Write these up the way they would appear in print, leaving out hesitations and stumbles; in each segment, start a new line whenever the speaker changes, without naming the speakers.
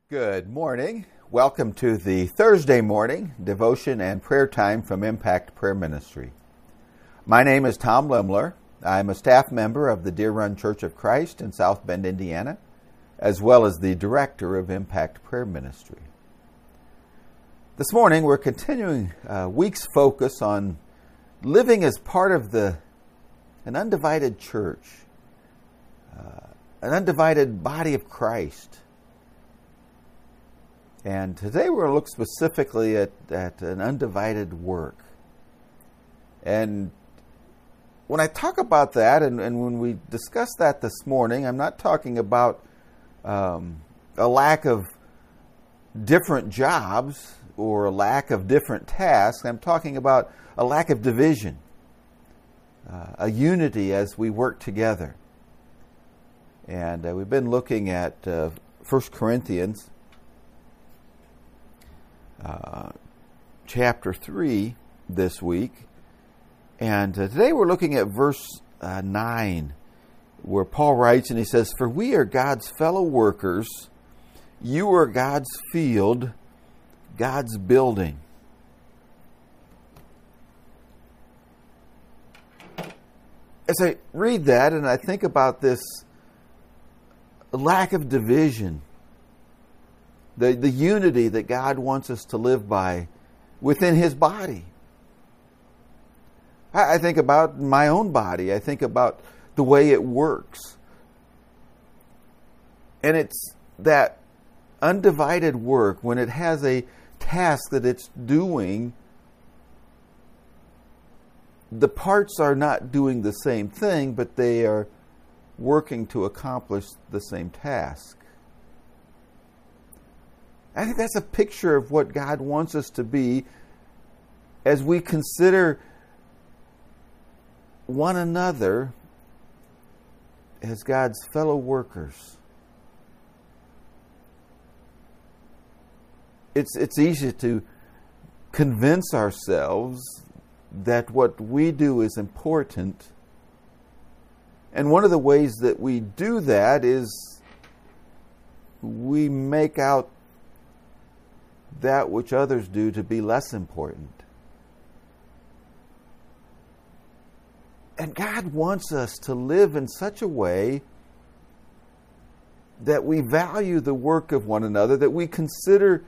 Good morning. Welcome to the Thursday morning devotion and prayer time from Impact Prayer Ministry. My name is Tom Limler. I'm a staff member of the Deer Run Church of Christ in South Bend, Indiana, as well as the director of Impact Prayer Ministry. This morning we're continuing a week's focus on living as part of an undivided church, an undivided body of Christ. And today we're going to look specifically at an undivided work. And when I talk about that, and when we discuss that this morning, I'm not talking about a lack of different jobs or a lack of different tasks. I'm talking about a lack of division, a unity as we work together. And we've been looking at 1 Corinthians chapter 3 this week. And today we're looking at verse 9, where Paul writes, and he says, "For we are God's fellow workers. You are God's field, God's building." As I read that and I think about this lack of division, the unity that God wants us to live by within His body, I think about my own body. I think about the way it works. And it's that undivided work, when it has a task that it's doing, the parts are not doing the same thing, but they are working to accomplish the same task. I think that's a picture of what God wants us to be as we consider one another as God's fellow workers. It's easy to convince ourselves that what we do is important. And one of the ways that we do that is we make out that which others do to be less important. And God wants us to live in such a way that we value the work of one another, that we consider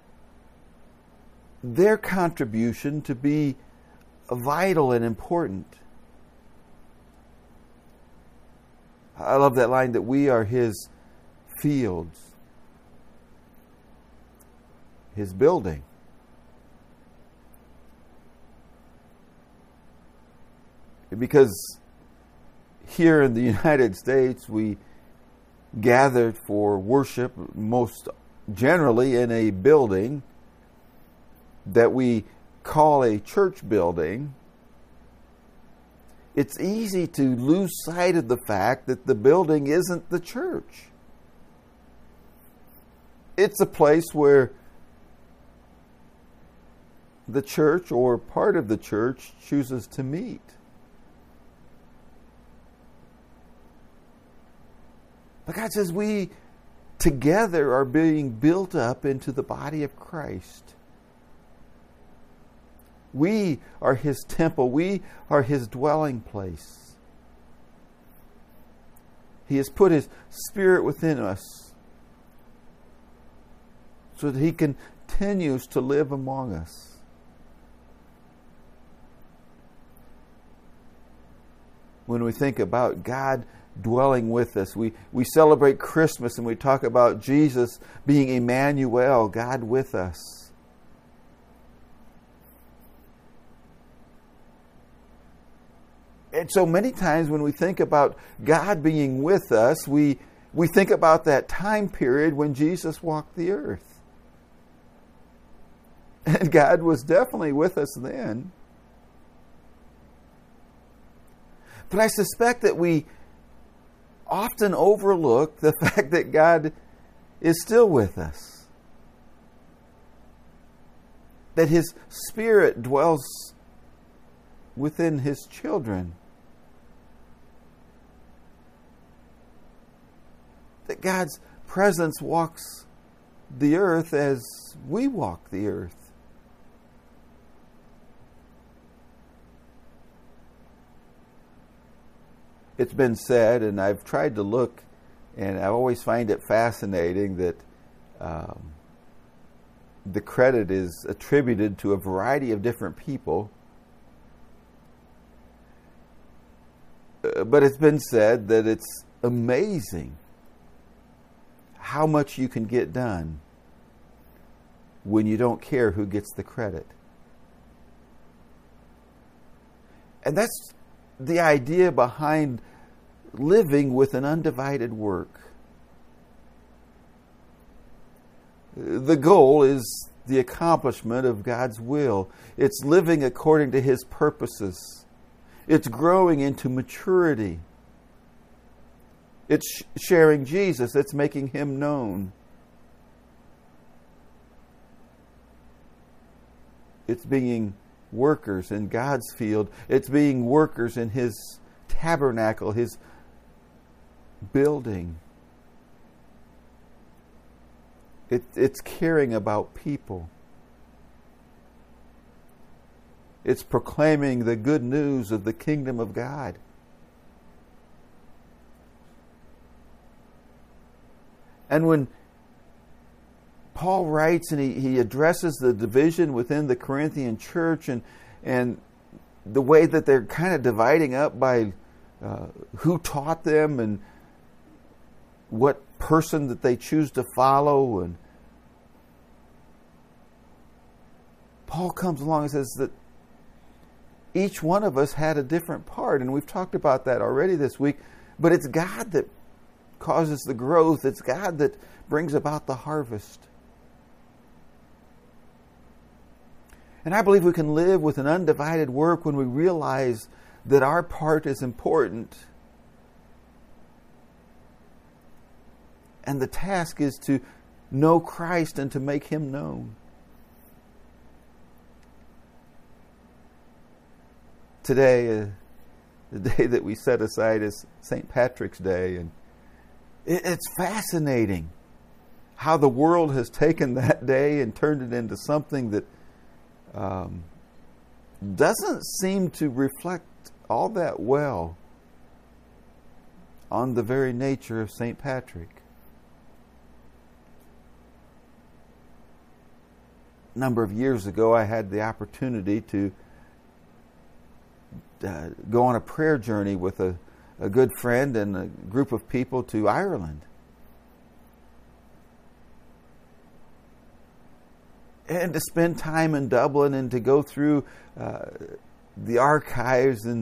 their contribution to be vital and important. I love that line that we are His fields, His building. Because here in the United States, we gather for worship most generally in a building that we call a church building. It's easy to lose sight of the fact that the building isn't the church. It's a place where the church or part of the church chooses to meet. But God says we together are being built up into the body of Christ. We are His temple. We are His dwelling place. He has put His Spirit within us so that He continues to live among us. When we think about God dwelling with us, we celebrate Christmas and we talk about Jesus being Emmanuel, God with us. And so many times when we think about God being with us, we think about that time period when Jesus walked the earth. And God was definitely with us then. But I suspect that we often overlook the fact that God is still with us. That His Spirit dwells within His children. That God's presence walks the earth as we walk the earth. It's been said, and I've tried to look, and I always find it fascinating that the credit is attributed to a variety of different people. But it's been said that it's amazing how much you can get done when you don't care who gets the credit. And that's the idea behind living with an undivided work. The goal is the accomplishment of God's will. It's living according to His purposes. It's growing into maturity. It's sharing Jesus. It's making Him known. It's being workers in God's field. It's being workers in His tabernacle, His building. It's caring about people. It's proclaiming the good news of the kingdom of God. And when Paul writes and he addresses the division within the Corinthian church and the way that they're kind of dividing up by who taught them and what person that they choose to follow, and Paul comes along and says that each one of us had a different part, and we've talked about that already this week, but it's God that causes the growth. It's God that brings about the harvest. And I believe we can live with an undivided work when we realize that our part is important. And the task is to know Christ and to make Him known. Today, the day that we set aside is St. Patrick's Day, and it's fascinating how the world has taken that day and turned it into something that doesn't seem to reflect all that well on the very nature of St. Patrick. A number of years ago, I had the opportunity to go on a prayer journey with a good friend and a group of people to Ireland. And to spend time in Dublin and to go through the archives and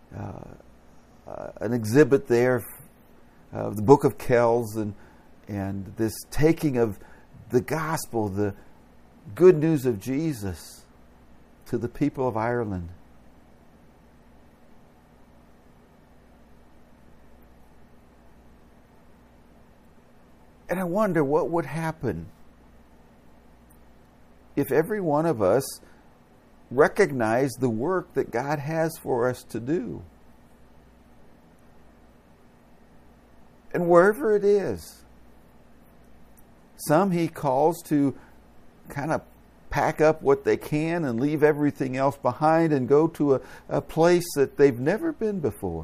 an exhibit there of the Book of Kells and this taking of the gospel, the good news of Jesus to the people of Ireland. And I wonder what would happen if every one of us recognized the work that God has for us to do. And wherever it is, some He calls to kind of pack up what they can and leave everything else behind and go to a place that they've never been before.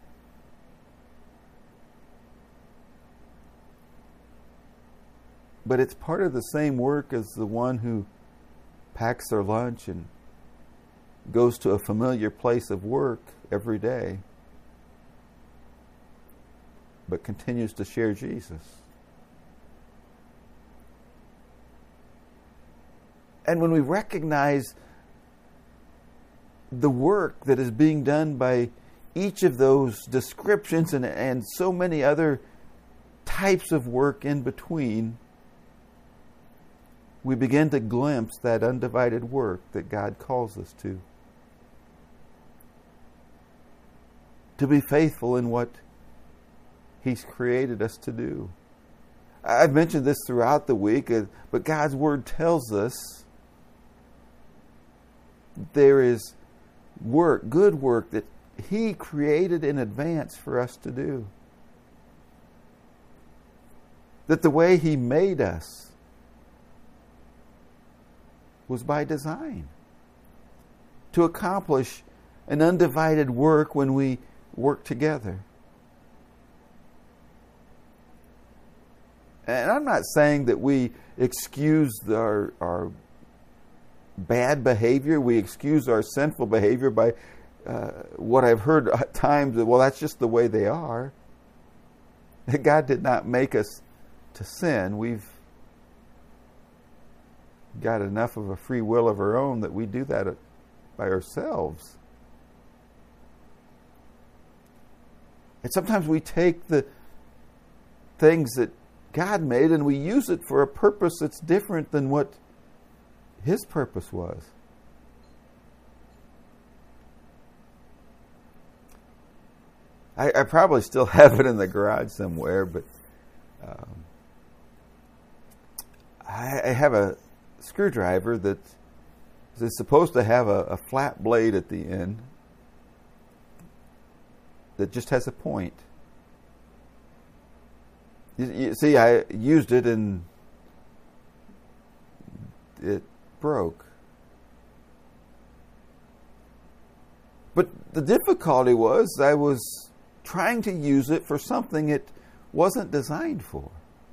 But it's part of the same work as the one who packs their lunch and goes to a familiar place of work every day, but continues to share Jesus. And when we recognize the work that is being done by each of those descriptions and so many other types of work in between, we begin to glimpse that undivided work that God calls us to. To be faithful in what He's created us to do. I've mentioned this throughout the week, but God's Word tells us there is work, good work, that He created in advance for us to do. That the way He made us was by design, to accomplish an undivided work when we work together. And I'm not saying that we excuse our bad behavior, we excuse our sinful behavior by what I've heard at times, well, that's just the way they are. God did not make us to sin. We've got enough of a free will of our own that we do that by ourselves. And sometimes we take the things that God made and we use it for a purpose that's different than what His purpose was. I probably still have it in the garage somewhere, but I have a screwdriver that is supposed to have a flat blade at the end that just has a point. You see, I used it and it broke. But the difficulty was I was trying to use it for something it wasn't designed for.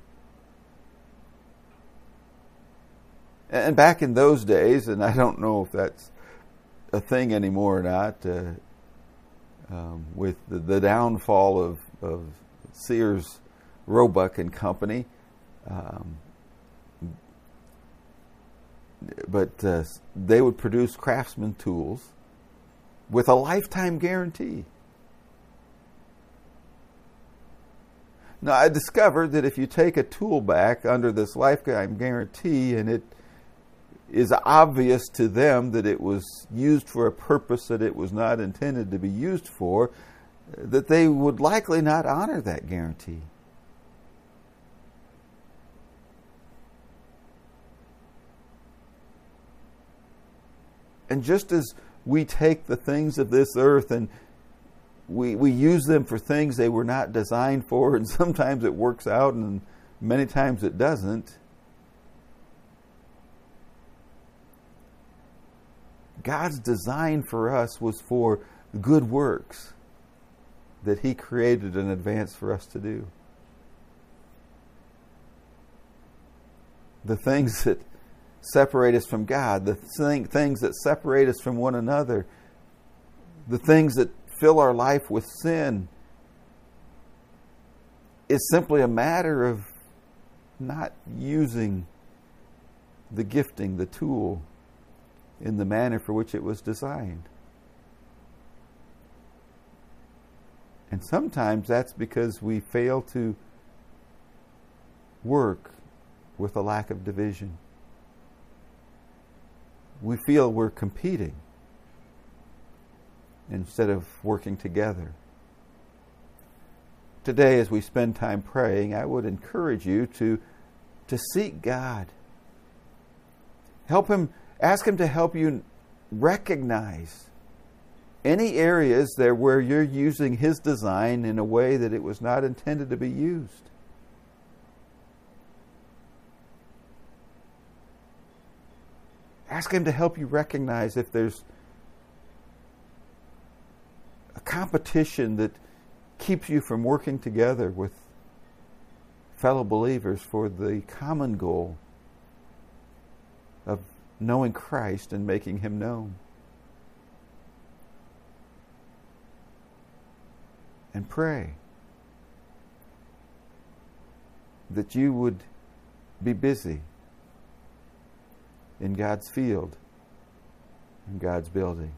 And back in those days, and I don't know if that's a thing anymore or not, with the downfall of Sears, Roebuck and Company, but they would produce Craftsman tools with a lifetime guarantee. Now, I discovered that if you take a tool back under this lifetime guarantee and it is obvious to them that it was used for a purpose that it was not intended to be used for, that they would likely not honor that guarantee. And just as we take the things of this earth and we use them for things they were not designed for, and sometimes it works out and many times it doesn't, God's design for us was for good works that He created in advance for us to do. The things that separate us from God, the things that separate us from one another, the things that fill our life with sin, is simply a matter of not using the gifting, the tool, in the manner for which it was designed. And sometimes that's because we fail to work with a lack of division. We feel we're competing instead of working together. Today, as we spend time praying, I would encourage you to seek God. Ask Him to help you recognize any areas there where you're using His design in a way that it was not intended to be used. Ask Him to help you recognize if there's a competition that keeps you from working together with fellow believers for the common goal of knowing Christ and making Him known. And pray that you would be busy in God's field, in God's building.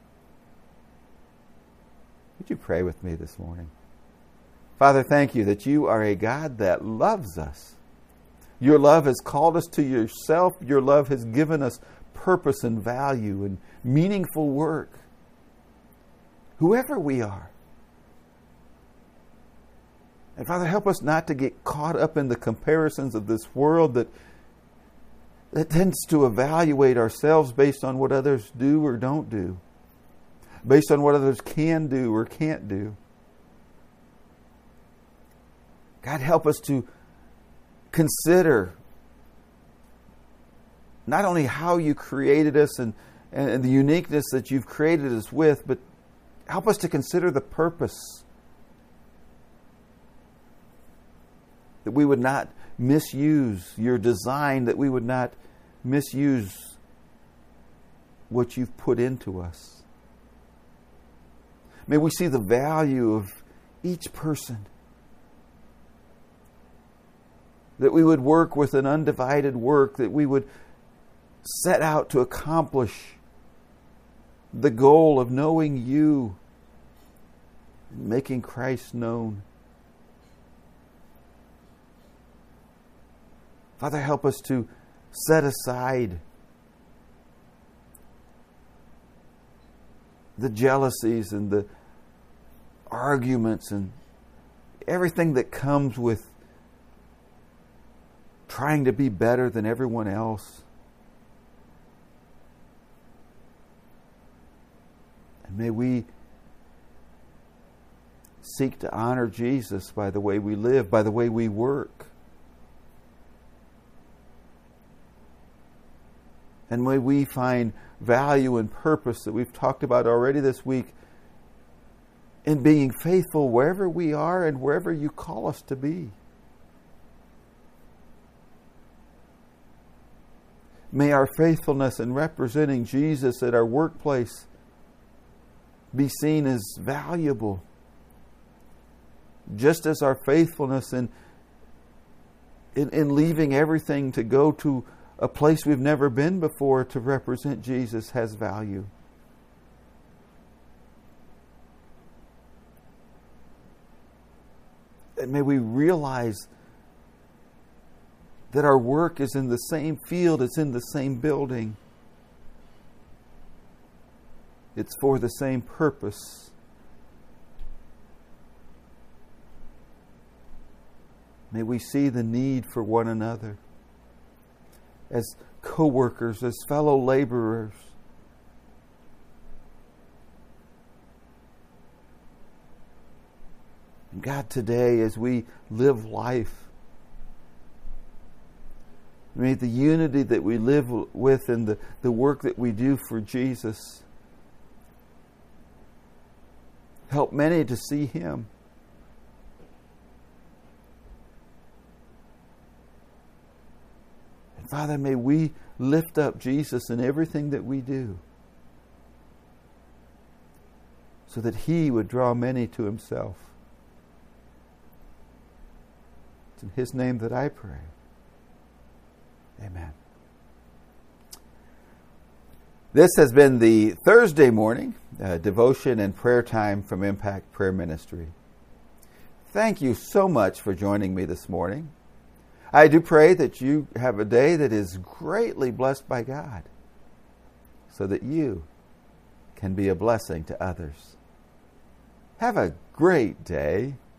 Would you pray with me this morning? Father, thank you that you are a God that loves us. Your love has called us to yourself. Your love has given us purpose and value and meaningful work. Whoever we are. And Father, help us not to get caught up in the comparisons of this world that tends to evaluate ourselves based on what others do or don't do, based on what others can do or can't do. God, help us to consider not only how you created us and the uniqueness that you've created us with, but help us to consider the purpose. That we would not misuse your design, that we would not misuse what you've put into us. May we see the value of each person. That we would work with an undivided work, that we would set out to accomplish the goal of knowing you and making Christ known. Father, help us to set aside the jealousies and the arguments and everything that comes with trying to be better than everyone else. And may we seek to honor Jesus by the way we live, by the way we work. And may we find value and purpose that we've talked about already this week in being faithful wherever we are and wherever you call us to be. May our faithfulness in representing Jesus at our workplace be seen as valuable, just as our faithfulness in leaving everything to go to a place we've never been before to represent Jesus has value. And may we realize that our work is in the same field, it's in the same building. It's for the same purpose. May we see the need for one another as co-workers, as fellow laborers. And God, today as we live life, may the unity that we live with and the work that we do for Jesus help many to see Him. And Father, may we lift up Jesus in everything that we do so that He would draw many to Himself. It's in His name that I pray. Amen. This has been the Thursday morning devotion and prayer time from Impact Prayer Ministry. Thank you so much for joining me this morning. I do pray that you have a day that is greatly blessed by God so that you can be a blessing to others. Have a great day.